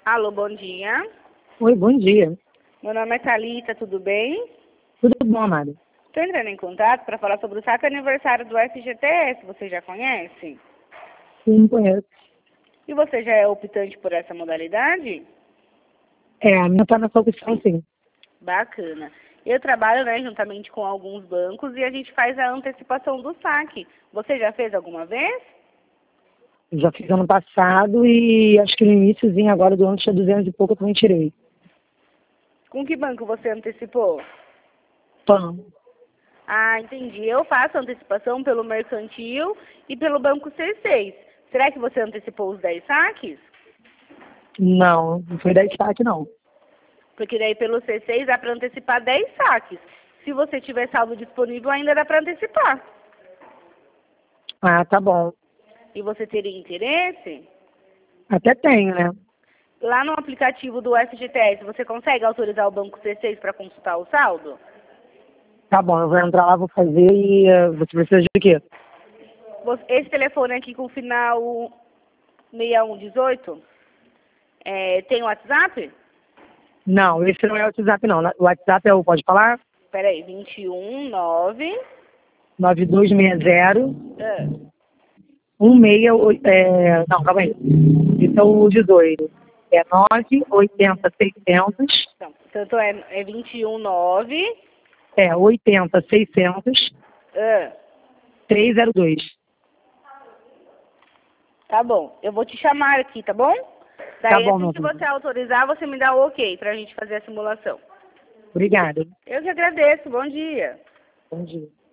Alô, bom dia. Oi, bom dia. Meu nome é Thalita, tudo bem? Tudo bom, amada? Estou entrando em contato para falar sobre o saque aniversário do FGTS. Você já conhece? Sim, conheço. E você já é optante por essa modalidade? A minha tá nessa opção, sim. Bacana. Eu trabalho, juntamente com alguns bancos e a gente faz a antecipação do saque. Você já fez alguma vez? Já fiz ano passado e acho que no iníciozinho agora do ano tinha 200 e pouco, eu também tirei. Com que banco você antecipou? PAN. Ah, entendi. Eu faço antecipação pelo Mercantil e pelo Banco C6. Será que você antecipou os 10 saques? Não foi da destaque, não. Porque daí pelo C6 dá para antecipar 10 saques. Se você tiver saldo disponível, ainda dá para antecipar. Ah, tá bom. E você teria interesse? Até tenho, né? Lá no aplicativo do FGTS, você consegue autorizar o Banco C6 para consultar o saldo? Tá bom, eu vou entrar lá, vou fazer e você precisa de quê? Esse telefone aqui com o final 6118, tem WhatsApp? Não, esse não é o WhatsApp, não. O WhatsApp é o, pode falar? Peraí, 219... 9260 Ah, 168, não, calma aí. Esse é o 18. É 980 600, então, é 219... 80 600 Ah, 302. tá bom, eu vou te chamar aqui, tá bom? Tá Daí bom, assim meu que filho. você autorizar, você me dá o ok pra gente fazer a simulação. Obrigada. Eu que agradeço, bom dia. Bom dia.